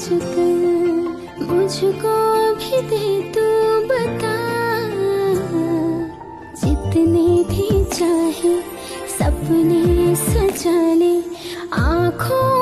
आजकल मुझको भी दे तू बता, जितने भी चाहे सपने सजा ले आँखों